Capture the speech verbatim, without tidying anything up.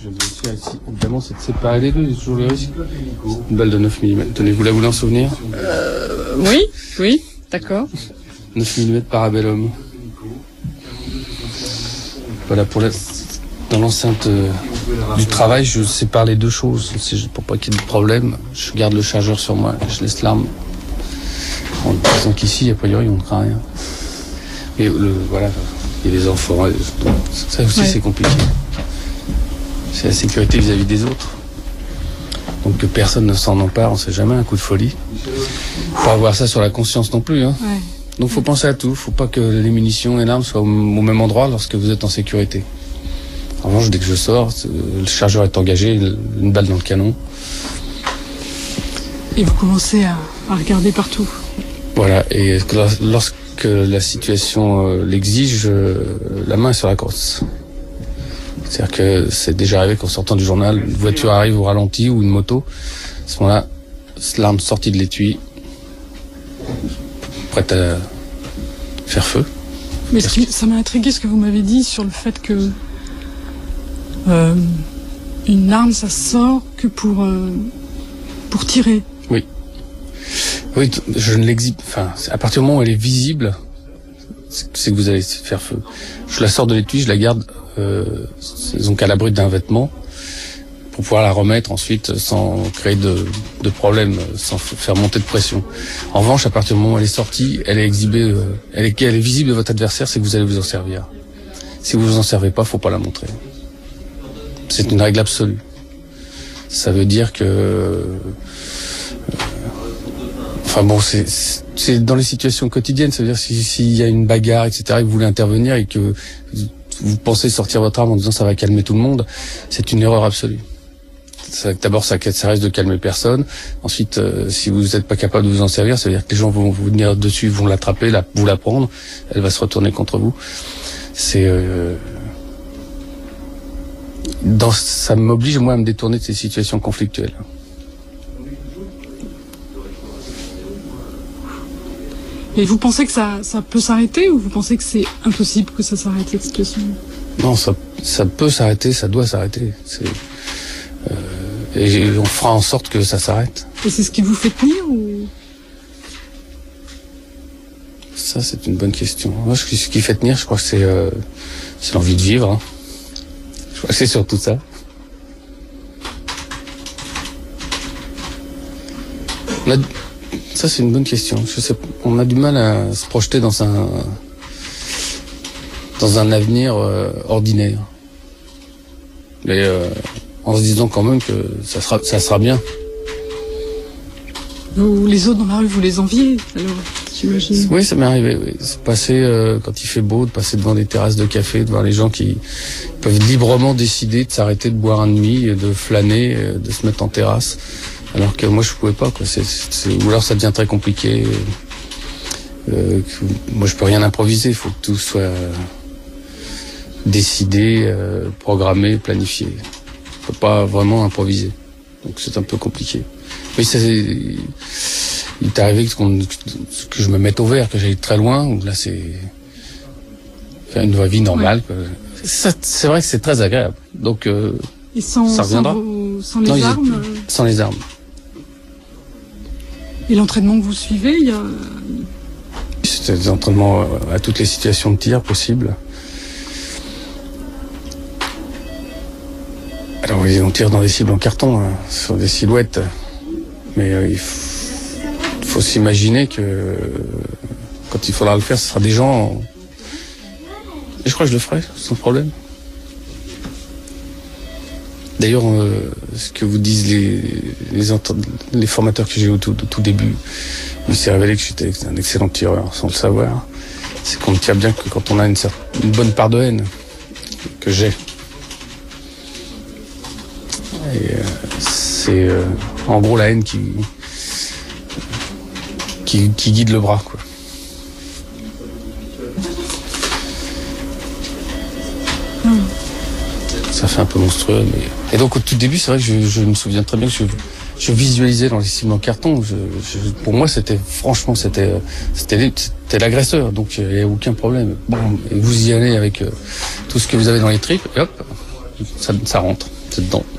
je vais aussi, évidemment, c'est de séparer les deux, il y a toujours le risque. Une balle de neuf millimètres. Tenez, vous la voulez en souvenir? Euh, oui, oui, d'accord. neuf millimètres Parabellum. Voilà, pour la, dans l'enceinte euh, du travail, je sépare les deux choses. C'est pour pas qu'il y ait de problème. Je garde le chargeur sur moi, je laisse l'arme. En disant qu'ici, a priori, on ne craint rien. Et le, voilà, il y a les enfants, ça aussi ouais. C'est compliqué. C'est la sécurité vis-à-vis des autres. Donc que personne ne s'en empare, on ne sait jamais, un coup de folie. Faut avoir ça sur la conscience non plus. Hein. Ouais. Donc faut penser à tout, faut pas que les munitions et l'arme soient au, au même endroit lorsque vous êtes en sécurité. En revanche, dès que je sors, le chargeur est engagé, une balle dans le canon. Et vous commencez à, à regarder partout. Voilà, et lorsque la situation euh, l'exige, euh, la main est sur la crosse. C'est-à-dire que c'est déjà arrivé qu'en sortant du journal, une voiture arrive au ralenti ou une moto. À ce moment-là, l'arme sortie de l'étui, prête à faire feu. Mais ce qui, ça m'a intrigué ce que vous m'avez dit sur le fait que euh, une arme, ça sort que pour, euh, pour tirer. Oui. Oui, je ne l'exhibe. Enfin, à partir du moment où elle est visible, c'est que vous allez faire feu. Je la sors de l'étui, je la garde, euh, donc à l'abri d'un vêtement, pour pouvoir la remettre ensuite sans créer de, de problème, sans faire monter de pression. En revanche, à partir du moment où elle est sortie, elle est exhibée, euh, elle est, elle est visible de votre adversaire, c'est que vous allez vous en servir. Si vous vous en servez pas, faut pas la montrer. C'est une règle absolue. Ça veut dire que euh, Enfin bon, c'est, c'est dans les situations quotidiennes, ça veut dire s'il si y a une bagarre, et cetera, et que vous voulez intervenir et que vous pensez sortir votre arme en disant ça va calmer tout le monde, c'est une erreur absolue. Ça, d'abord, ça, ça risque de calmer personne. Ensuite, euh, si vous n'êtes pas capable de vous en servir, ça veut dire que les gens vont vous venir dessus, vont l'attraper, la, vous la prendre, elle va se retourner contre vous. C'est euh, dans, ça m'oblige moi à me détourner de ces situations conflictuelles. Et vous pensez que ça, ça peut s'arrêter ou vous pensez que c'est impossible que ça s'arrête cette situation? Non, ça, ça peut s'arrêter, ça doit s'arrêter. C'est, euh, et on fera en sorte que ça s'arrête. Et c'est ce qui vous fait tenir ou? Ça, c'est une bonne question. Moi, ce qui fait tenir, je crois que c'est, euh, c'est l'envie de vivre. Hein. Je crois que c'est surtout ça. On a... Ça, c'est une bonne question. Je sais, on a du mal à se projeter dans un, dans un avenir euh, ordinaire. Mais euh, en se disant quand même que ça sera, ça sera bien. Vous, les autres dans la rue, vous les enviez, alors, j'imagine. Oui, ça m'est arrivé. Oui. C'est passer, euh, quand il fait beau, de passer devant des terrasses de café, de voir les gens qui peuvent librement décider de s'arrêter de boire un demi, de flâner, de se mettre en terrasse. Alors que moi je pouvais pas quoi. C'est, c'est, ou alors ça devient très compliqué. Euh, moi je peux rien improviser. Il faut que tout soit décidé, euh, programmé, planifié. On peut pas vraiment improviser. Donc c'est un peu compliqué. Oui, ça, c'est, il est arrivé que, que je me mette au vert, que j'aille très loin. Où là c'est faire une vie normale. Ouais. Ça, c'est vrai que c'est très agréable. Donc euh, Et sans, ça reviendra. Sans, vos, sans les non, armes. Euh... Sans les armes. Et l'entraînement que vous suivez, il y a... C'est des entraînements à toutes les situations de tir possibles. Alors oui, on tire dans des cibles en carton, hein, sur des silhouettes. Mais euh, il faut, faut s'imaginer que euh, quand il faudra le faire, ce sera des gens... Et je crois que je le ferai, sans problème. D'ailleurs, euh, ce que vous disent les, les, les formateurs que j'ai eu au tout, au tout début, il s'est révélé que j'étais un excellent tireur, sans le savoir. C'est qu'on ne tire bien que quand on a une, une bonne part de haine, que j'ai. Et euh, c'est euh, en gros la haine qui, qui, qui guide le bras, quoi. Mmh. Ça fait un peu monstrueux, mais... Et donc au tout début, c'est vrai que je, je me souviens très bien que je, je visualisais dans les cibles en carton. Je, je, pour moi, c'était franchement, c'était, c'était, c'était l'agresseur, donc il n'y a aucun problème. Bon, et vous y allez avec euh, tout ce que vous avez dans les tripes, et hop, ça, ça rentre, c'est dedans.